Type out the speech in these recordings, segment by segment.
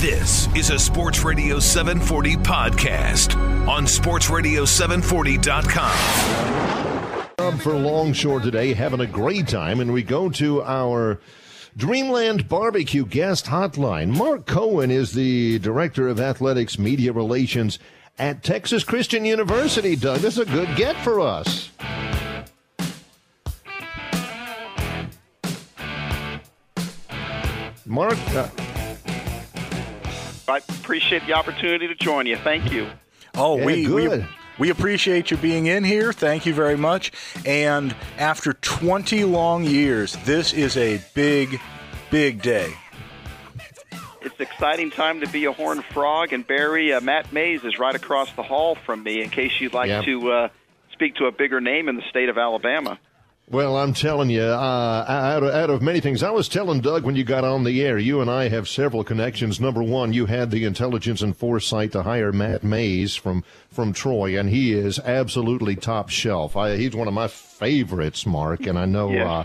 This is a Sports Radio 740 podcast on sportsradio740.com. For Longshore today, having a great time, and we go to our Dreamland Barbecue guest hotline. Mark Cohen is the Director of Athletics Media Relations at Texas Christian University. Doug, this is a good get for us. Mark? I appreciate the opportunity to join you. Thank you. Oh, yeah, we appreciate you being in here. Thank you very much. And after 20 long years, this is a big, big day. It's an exciting time to be a Horned Frog, and Barry, Matt Mays is right across the hall from me in case you'd like to speak to a bigger name in the state of Alabama. Well, I'm telling you, out of many things, I was telling Doug when you got on the air, you and I have several connections. Number one, you had the intelligence and foresight to hire Matt Mays from Troy, and he is absolutely top shelf. He's one of my favorites, Mark, and I know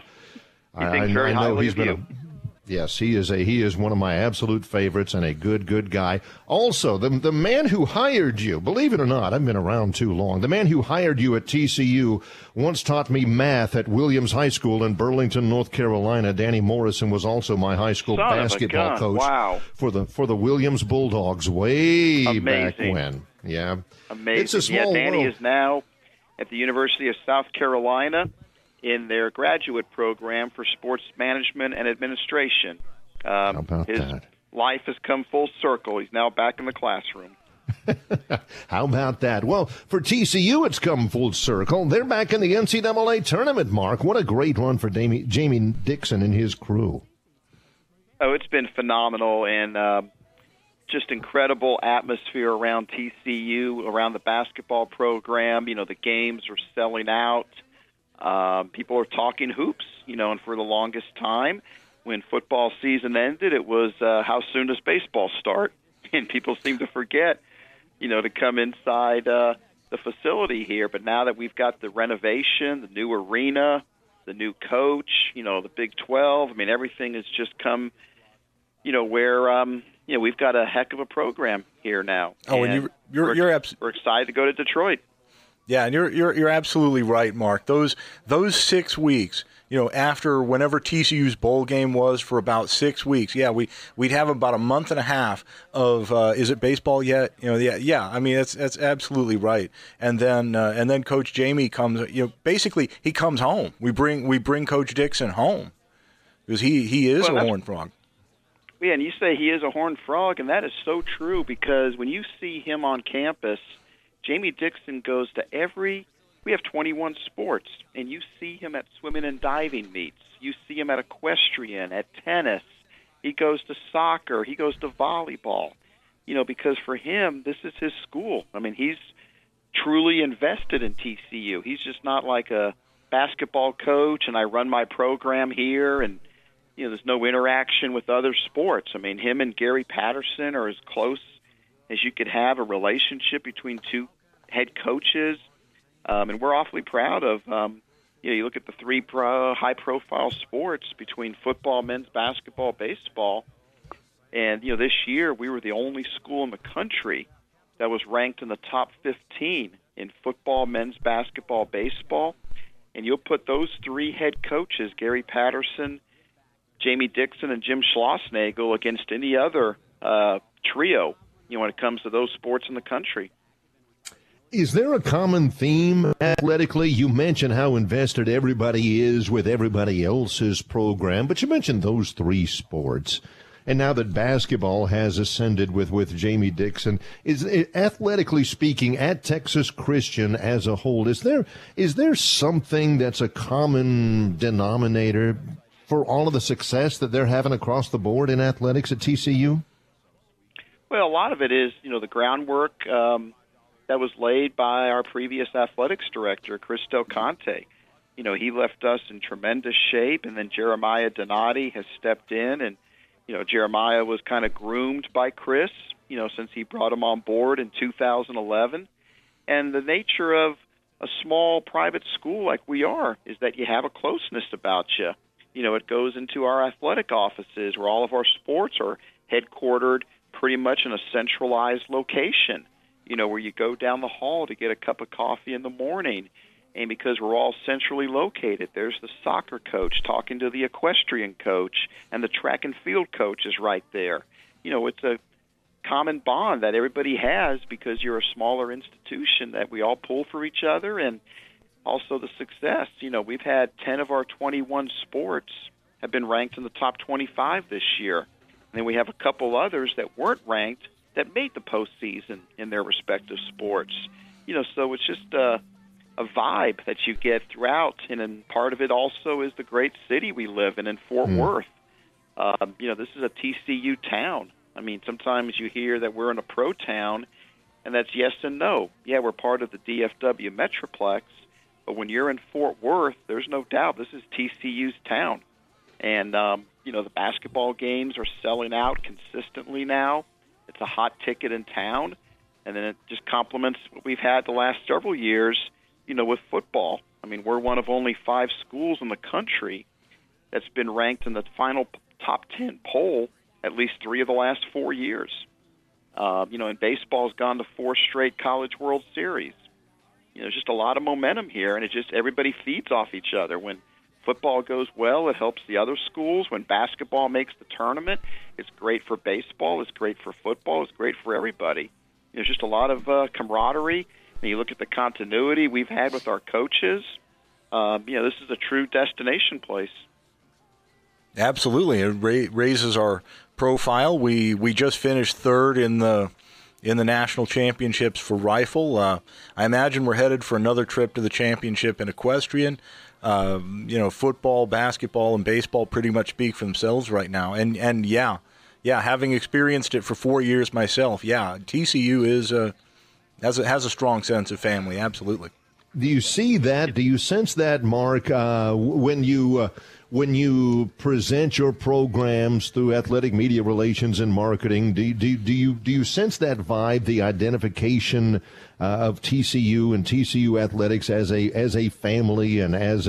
I know he's been Yes, he is one of my absolute favorites and a good guy. Also, the man who hired you, believe it or not, I've been around too long. The man who hired you at TCU once taught me math at Williams High School in Burlington, North Carolina. Danny Morrison was also my high school basketball coach for the Williams Bulldogs way back when. Yeah. Amazing. It's a small Danny world. is now at the University of South Carolina in their graduate program for sports management and administration. How about his that? life has come full circle. He's now back in the classroom. How about that? Well, for TCU, it's come full circle. They're back in the NCAA tournament, Mark. What a great run for Jamie Dixon and his crew. Oh, it's been phenomenal, and just incredible atmosphere around TCU, around the basketball program. You know, the games are selling out. People are talking hoops, and for the longest time, when football season ended, it was how soon does baseball start? And people seem to forget, to come inside the facility here. But now that we've got the renovation, the new arena, the new coach, the Big 12, everything has just come, where we've got a heck of a program here now. Oh, and we're excited to go to Detroit. Yeah, and you're absolutely right, Mark. Those 6 weeks, after whenever TCU's bowl game was for about 6 weeks, we'd have about a month and a half of is it baseball yet? That's absolutely right. And then Coach Jamie comes, basically he comes home. We bring Coach Dixon home because he is a Horned Frog. Yeah, and you say he is a Horned Frog, and that is so true because when you see him on campus, Jamie Dixon goes to we have 21 sports, and you see him at swimming and diving meets. You see him at equestrian, at tennis. He goes to soccer. He goes to volleyball, because for him, this is his school. He's truly invested in TCU. He's just not like a basketball coach, and I run my program here, and, there's no interaction with other sports. Him and Gary Patterson are as close as you could have a relationship between two head coaches, and we're awfully proud of, you look at the three high-profile sports between football, men's basketball, baseball, and, this year we were the only school in the country that was ranked in the top 15 in football, men's basketball, baseball, and you'll put those three head coaches, Gary Patterson, Jamie Dixon, and Jim Schlossnagle, against any other trio, when it comes to those sports in the country. Is there a common theme athletically? You mentioned how invested everybody is with everybody else's program, but you mentioned those three sports. And now that basketball has ascended with Jamie Dixon, is athletically speaking, at Texas Christian as a whole, is there something that's a common denominator for all of the success that they're having across the board in athletics at TCU? Well, a lot of it is, the groundwork that was laid by our previous athletics director, Chris Del Conte. He left us in tremendous shape, and then Jeremiah Donati has stepped in, and, Jeremiah was kind of groomed by Chris, since he brought him on board in 2011. And the nature of a small private school like we are is that you have a closeness about you. It goes into our athletic offices where all of our sports are headquartered pretty much in a centralized location, where you go down the hall to get a cup of coffee in the morning. And because we're all centrally located, there's the soccer coach talking to the equestrian coach, and the track and field coach is right there. It's a common bond that everybody has because you're a smaller institution that we all pull for each other. And also the success. We've had 10 of our 21 sports have been ranked in the top 25 this year. And then we have a couple others that weren't ranked that made the postseason in their respective sports. So it's just a vibe that you get throughout. And then part of it also is the great city we live in Fort Worth. This is a TCU town. I mean, sometimes you hear that we're in a pro town, and that's yes and no. Yeah, we're part of the DFW Metroplex, but when you're in Fort Worth, there's no doubt this is TCU's town. And, the basketball games are selling out consistently now. It's a hot ticket in town. And then it just complements what we've had the last several years, with football. I mean, we're one of only 5 schools in the country that's been ranked in the final top 10 poll at least 3 of the last 4 years. And baseball's gone to 4 straight College World Series. There's just a lot of momentum here, and it just everybody feeds off each other. When football goes well, it helps the other schools. When basketball makes the tournament, it's great for baseball, it's great for football, it's great for everybody. There's just a lot of camaraderie. And you look at the continuity we've had with our coaches. This is a true destination place. Absolutely, it raises our profile. We just finished 3rd in the national championships for rifle. I imagine we're headed for another trip to the championship in equestrian. Football, basketball, and baseball pretty much speak for themselves right now. And yeah, having experienced it for 4 years myself, TCU has a strong sense of family. Absolutely. Do you see that? Do you sense that, Mark, when you present your programs through athletic media relations and marketing? Do you sense that vibe, the identification of TCU and TCU athletics as a family and as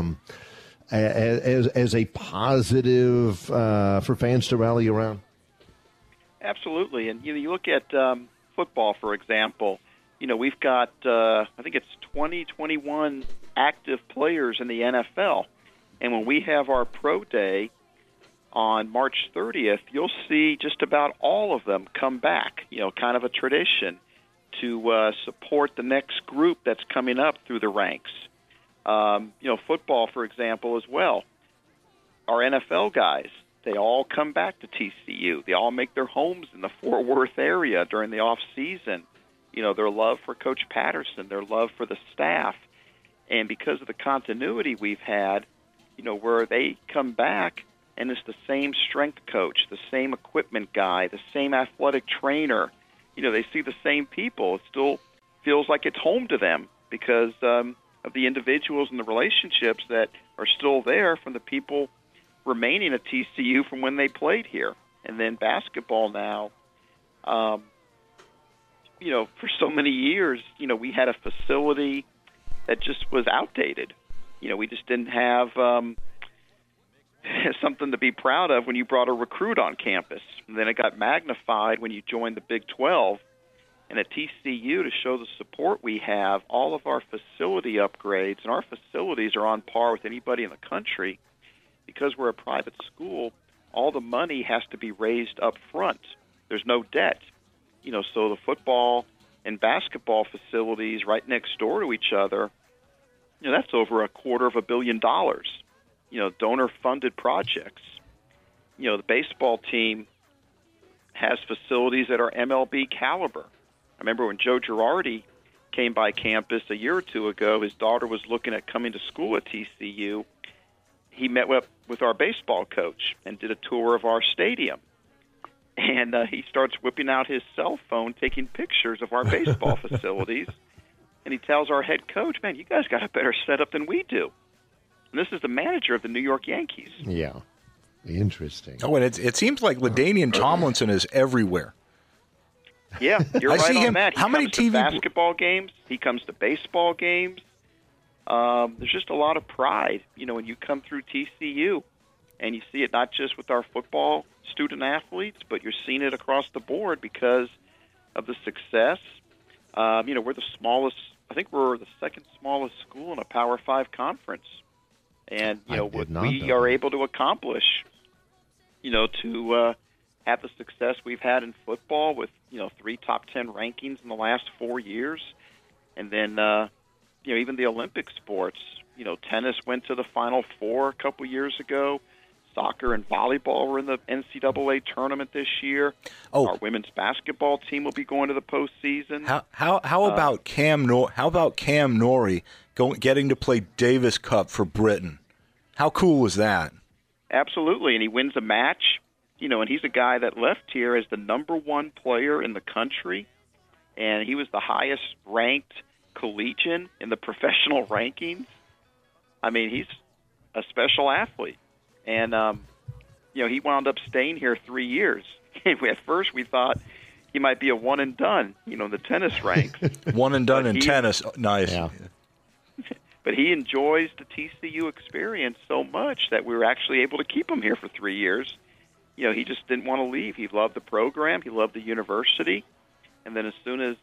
a positive for fans to rally around? Absolutely, and you look at football, for example. We've got I think it's 21 active players in the NFL. And when we have our pro day on March 30th, you'll see just about all of them come back, kind of a tradition to support the next group that's coming up through the ranks. Football, for example, as well. Our NFL guys, they all come back to TCU. They all make their homes in the Fort Worth area during the off season. Their love for Coach Patterson, their love for the staff. And because of the continuity we've had, where they come back and it's the same strength coach, the same equipment guy, the same athletic trainer. They see the same people. It still feels like it's home to them because of the individuals and the relationships that are still there from the people remaining at TCU from when they played here. And then basketball now, for so many years, we had a facility that just was outdated. We just didn't have something to be proud of when you brought a recruit on campus. And then it got magnified when you joined the Big 12. And at TCU, to show the support we have, all of our facility upgrades, and our facilities are on par with anybody in the country. Because we're a private school, all the money has to be raised up front. There's no debt. So the football and basketball facilities right next door to each other, that's over $250 million, donor-funded projects. The baseball team has facilities that are MLB caliber. I remember when Joe Girardi came by campus a year or two ago, his daughter was looking at coming to school at TCU. He met with our baseball coach and did a tour of our stadium. And he starts whipping out his cell phone, taking pictures of our baseball facilities. And he tells our head coach, man, you guys got a better setup than we do. And this is the manager of the New York Yankees. Yeah. Interesting. Oh, and it seems like LaDainian Tomlinson is everywhere. Yeah, you're right on that. How many TV basketball games? He comes to baseball games. There's just a lot of pride, when you come through TCU. And you see it not just with our football student athletes, but you're seeing it across the board because of the success. We're the smallest. I think we're the second smallest school in a Power 5 conference. And, what we are able to accomplish, to have the success we've had in football with, 3 top 10 rankings in the last 4 years. And then, even the Olympic sports, tennis went to the Final Four a couple years ago. Soccer and volleyball were in the NCAA tournament this year. Oh, our women's basketball team will be going to the postseason. How about Cam Norrie getting to play Davis Cup for Britain? How cool is that? Absolutely, and he wins a match. And he's a guy that left here as the number 1 player in the country, and he was the highest ranked collegian in the professional rankings. I mean, he's a special athlete. And, he wound up staying here 3 years. At first, we thought he might be a one and done, in the tennis ranks. One and done in tennis. Nice. Yeah. But he enjoys the TCU experience so much that we were actually able to keep him here for 3 years. He just didn't want to leave. He loved the program. He loved the university. And then as soon as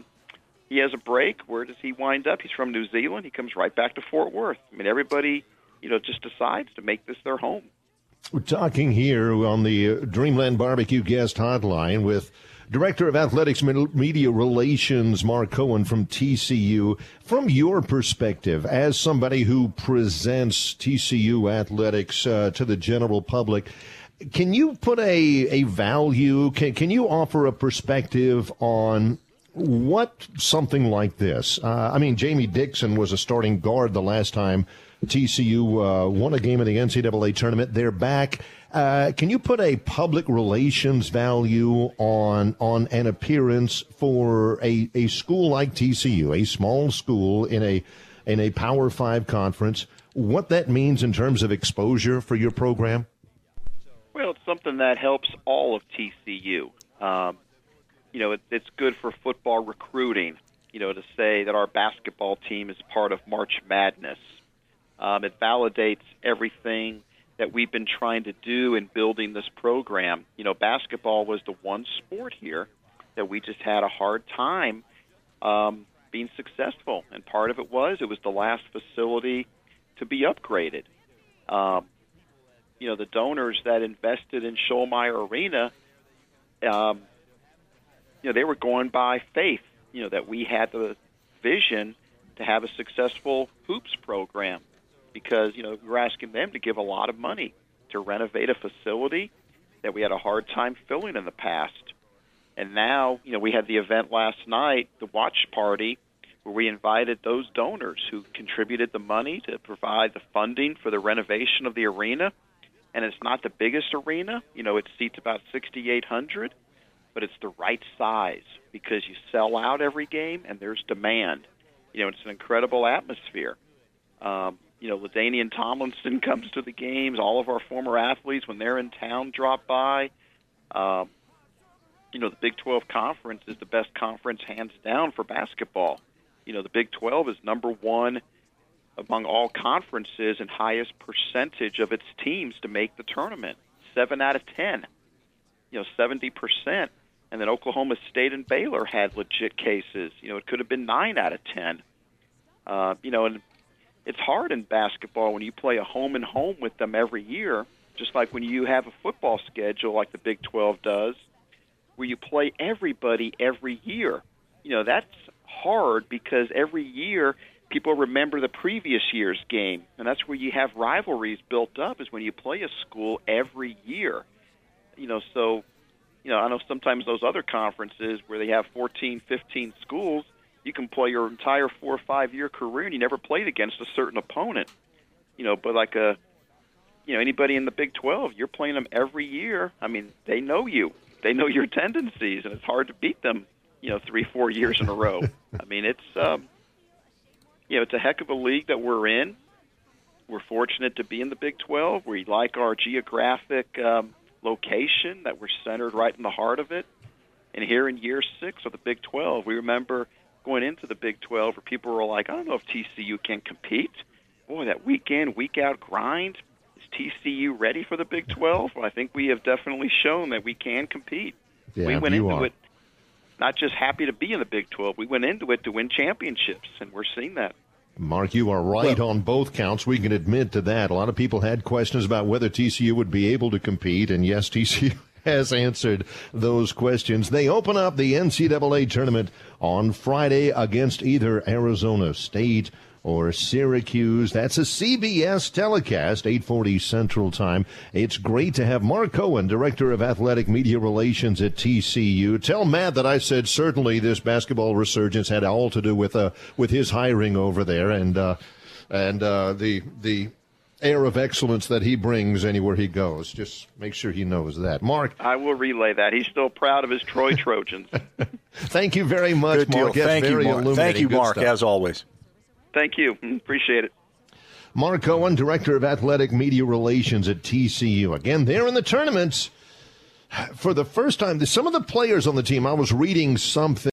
he has a break, where does he wind up? He's from New Zealand. He comes right back to Fort Worth. I mean, everybody just decides to make this their home. We're talking here on the Dreamland Barbecue Guest Hotline with Director of Athletics Media Relations, Mark Cohen from TCU. From your perspective, as somebody who presents TCU athletics to the general public, can you put a value, can you offer a perspective on what something like this? Jamie Dixon was a starting guard the last time TCU won a game in the NCAA tournament. They're back. Can you put a public relations value on an appearance for a school like TCU, a small school in a Power 5 conference, what that means in terms of exposure for your program? Well, it's something that helps all of TCU. It's good for football recruiting, to say that our basketball team is part of March Madness. It validates everything that we've been trying to do in building this program. Basketball was the one sport here that we just had a hard time being successful. And part of it was the last facility to be upgraded. The donors that invested in Schollmeyer Arena, they were going by faith, that we had the vision to have a successful hoops program. Because, we were asking them to give a lot of money to renovate a facility that we had a hard time filling in the past. And now, we had the event last night, the watch party, where we invited those donors who contributed the money to provide the funding for the renovation of the arena. And it's not the biggest arena. It seats about 6,800, but it's the right size because you sell out every game and there's demand. It's an incredible atmosphere. LaDainian Tomlinson comes to the games. All of our former athletes, when they're in town, drop by. The Big 12 Conference is the best conference hands down for basketball. The Big 12 is number 1 among all conferences and highest percentage of its teams to make the tournament. 7 out of 10, 70%. And then Oklahoma State and Baylor had legit cases. It could have been 9 out of 10. And it's hard in basketball when you play a home-and-home with them every year, just like when you have a football schedule like the Big 12 does, where you play everybody every year. That's hard because every year people remember the previous year's game, and that's where you have rivalries built up is when you play a school every year. I know sometimes those other conferences where they have 14, 15 schools, you can play your entire 4 or 5 year career and you never played against a certain opponent. But like anybody in the Big 12, you're playing them every year. I mean, they know you. They know your tendencies, and it's hard to beat them, 3-4 years in a row. I mean, it's it's a heck of a league that we're in. We're fortunate to be in the Big 12. We like our geographic location, that we're centered right in the heart of it. And here in year 6 of the Big 12, we remember going into the Big 12 where people were like, I don't know if TCU can compete. Boy, that week in, week out grind is TCU ready for the Big 12? Well, I think we have definitely shown that we can compete. Yeah, we went you into are. it not just happy to be in the Big 12. We went into it to win championships, and we're seeing that. Mark, you are right on both counts. We can admit to that. A lot of people had questions about whether TCU would be able to compete, and yes, TCU has answered those questions. They open up the NCAA tournament on Friday against either Arizona State or Syracuse. That's a CBS telecast, 8:40 Central Time. It's great to have Mark Cohen, Director of Athletic Media Relations at TCU. Tell Matt that I said certainly this basketball resurgence had all to do with his hiring over there and the air of excellence that he brings anywhere he goes. Just make sure he knows that. Mark. I will relay that. He's still proud of his Troy Trojans. Thank you very much, Good deal. Mark. That's Thank you, very Mark. illuminating. Thank you, Good Mark, stuff. as always. Thank you. Appreciate it. Mark Cohen, Director of Athletic Media Relations at TCU. Again, they're in the tournaments for the first time. Some of the players on the team, I was reading something.